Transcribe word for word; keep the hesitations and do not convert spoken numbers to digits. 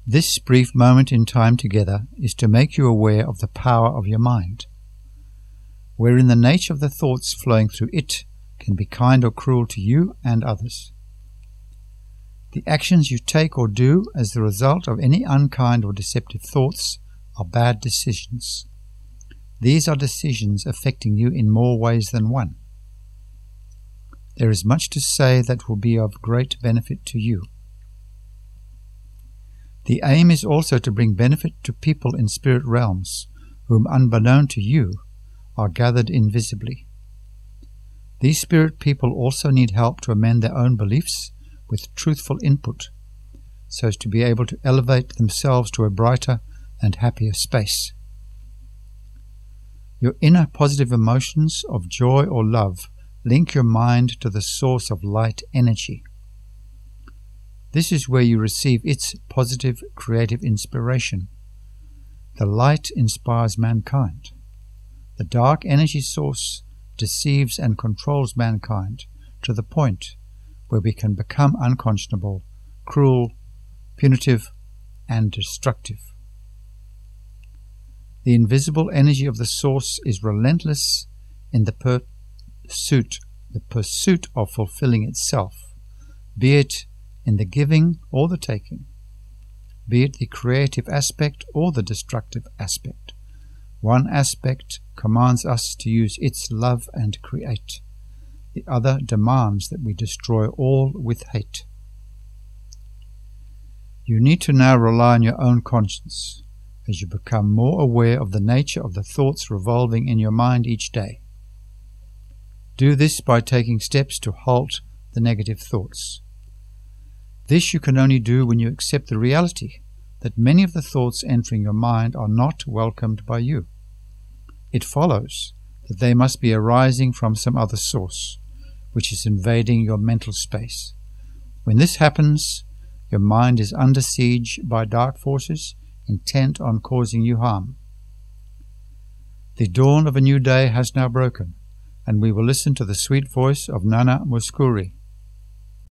This brief moment in time together is to make you aware of the power of your mind, wherein the nature of the thoughts flowing through it can be kind or cruel to you and others. The actions you take or do as the result of any unkind or deceptive thoughts are bad decisions. These are decisions affecting you in more ways than one. There is much to say that will be of great benefit to you. The aim is also to bring benefit to people in spirit realms, whom, unbeknown to you, are gathered invisibly. These spirit people also need help to amend their own beliefs with truthful input, so as to be able to elevate themselves to a brighter and happier space. Your inner positive emotions of joy or love link your mind to the source of light energy. This is where you receive its positive creative inspiration. The light inspires mankind. The dark energy source deceives and controls mankind to the point where we can become unconscionable, cruel, punitive, and destructive. The invisible energy of the source is relentless in the pursuit, the pursuit of fulfilling itself, be it in the giving or the taking, be it the creative aspect or the destructive aspect. One aspect commands us to use its love and create. The other demands that we destroy all with hate. You need to now rely on your own conscience as you become more aware of the nature of the thoughts revolving in your mind each day. Do this by taking steps to halt the negative thoughts. This you can only do when you accept the reality that many of the thoughts entering your mind are not welcomed by you. It follows that they must be arising from some other source, which is invading your mental space. When this happens, your mind is under siege by dark forces intent on causing you harm. The dawn of a new day has now broken, and we will listen to the sweet voice of Nana Mouskouri.